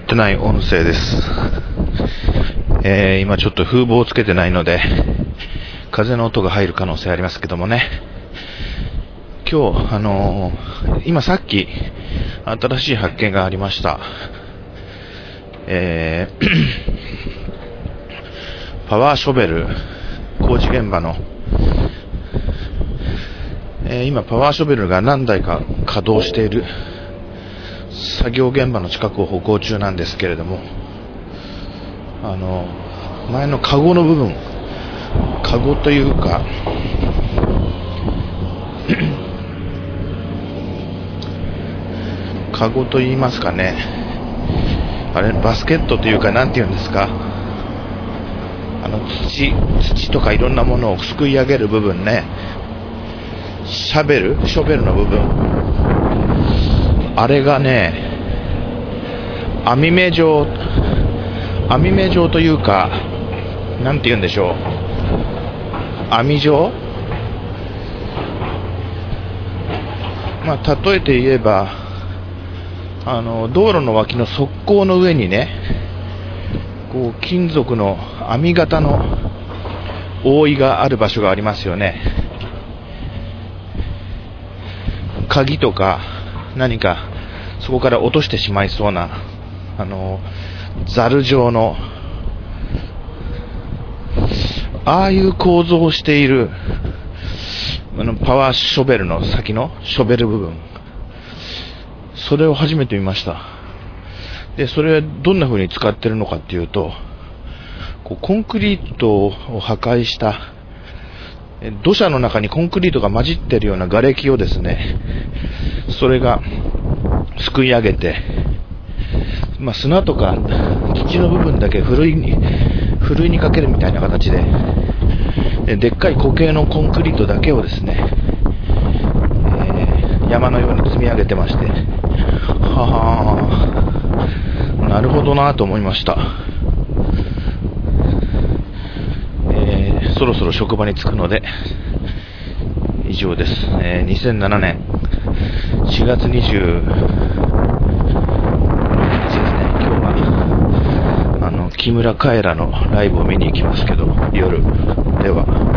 ってない音声です。今ちょっと風防をつけてないので風の音が入る可能性ありますけどもね。今日今さっき新しい発見がありました。パワーショベル工事現場の、今パワーショベルが何台か稼働している作業現場の近くを歩行中なんですけれども、前のカゴの部分、カゴというかカゴと言いますかね、あれバスケットというかなんて言うんですか、土とかいろんなものをすくい上げる部分ね、ショベルの部分、あれがね網目状というかなんて言うんでしょう、網状、例えて言えば道路の脇の側溝の上にね、こう金属の網型の覆いがある場所がありますよね。鍵とか何かそこから落としてしまいそうなザル状のああいう構造をしているパワーショベルの先のショベル部分、それを初めて見ました。でそれはどんな風に使ってるのかっていうと、コンクリートを破壊した土砂の中にコンクリートが混じってるような瓦礫をですね、それがすくい上げて、砂とか土の部分だけふるいにかけるみたいな形で、でっかい固形のコンクリートだけをですね、山のように積み上げてまして、なるほどなと思いました。そろそろ職場に着くので以上です。2007年4月20日ですね。今日は木村カエラのライブを見に行きますけど、夜では